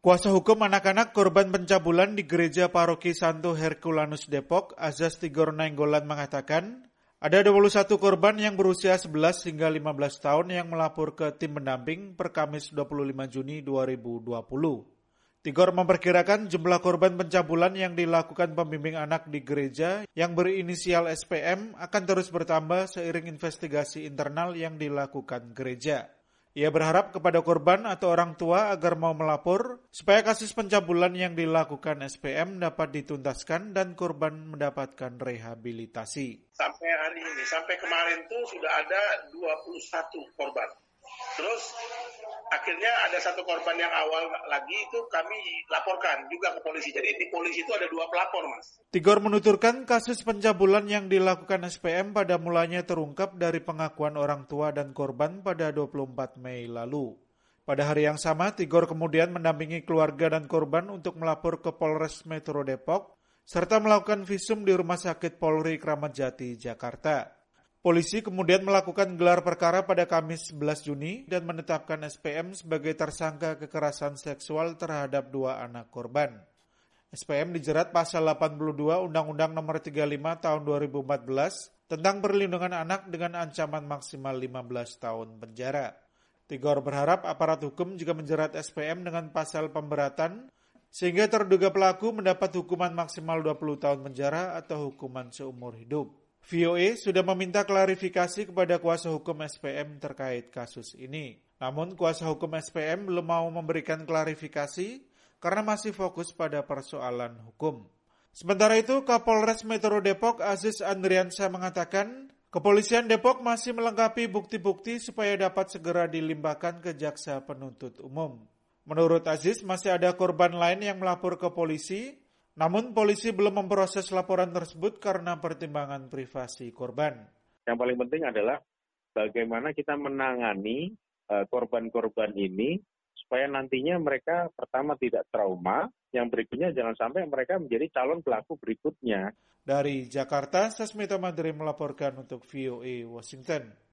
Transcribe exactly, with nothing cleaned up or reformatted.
Kuasa hukum anak-anak korban pencabulan di Gereja Paroki Santo Herculanus Depok, Azas Tigor Nainggolan mengatakan, ada dua puluh satu korban yang berusia sebelas hingga lima belas tahun yang melapor ke tim pendamping per Kamis dua puluh lima Juni dua ribu dua puluh. Tigor memperkirakan jumlah korban pencabulan yang dilakukan pembimbing anak di gereja yang berinisial S P M akan terus bertambah seiring investigasi internal yang dilakukan gereja. Ia berharap kepada korban atau orang tua agar mau melapor supaya kasus pencabulan yang dilakukan S P M dapat dituntaskan dan korban mendapatkan rehabilitasi. Sampai hari ini, sampai kemarin tuh sudah ada dua puluh satu korban. Terus akhirnya ada satu korban yang awal lagi itu kami laporkan juga ke polisi. Jadi di polisi itu ada dua pelapor, Mas. Tigor menuturkan kasus pencabulan yang dilakukan S P M pada mulanya terungkap dari pengakuan orang tua dan korban pada dua puluh empat Mei lalu. Pada hari yang sama, Tigor kemudian mendampingi keluarga dan korban untuk melapor ke Polres Metro Depok, serta melakukan visum di Rumah Sakit Polri Kramat Jati, Jakarta. Polisi kemudian melakukan gelar perkara pada Kamis sebelas Juni dan menetapkan S P M sebagai tersangka kekerasan seksual terhadap dua anak korban. S P M dijerat pasal delapan puluh dua Undang-Undang Nomor tiga puluh lima Tahun dua ribu empat belas tentang perlindungan anak dengan ancaman maksimal lima belas tahun penjara. Tigor berharap aparat hukum juga menjerat S P M dengan pasal pemberatan sehingga terduga pelaku mendapat hukuman maksimal dua puluh tahun penjara atau hukuman seumur hidup. V O A sudah meminta klarifikasi kepada kuasa hukum S P M terkait kasus ini. Namun kuasa hukum S P M belum mau memberikan klarifikasi karena masih fokus pada persoalan hukum. Sementara itu, Kapolres Metro Depok Aziz Andriansyah mengatakan, Kepolisian Depok masih melengkapi bukti-bukti supaya dapat segera dilimpahkan ke jaksa penuntut umum. Menurut Aziz, masih ada korban lain yang melapor ke polisi, namun polisi belum memproses laporan tersebut karena pertimbangan privasi korban. Yang paling penting adalah bagaimana kita menangani uh, korban-korban ini supaya nantinya mereka pertama tidak trauma, yang berikutnya jangan sampai mereka menjadi calon pelaku berikutnya. Dari Jakarta, Sasmita Madri melaporkan untuk V O A Washington.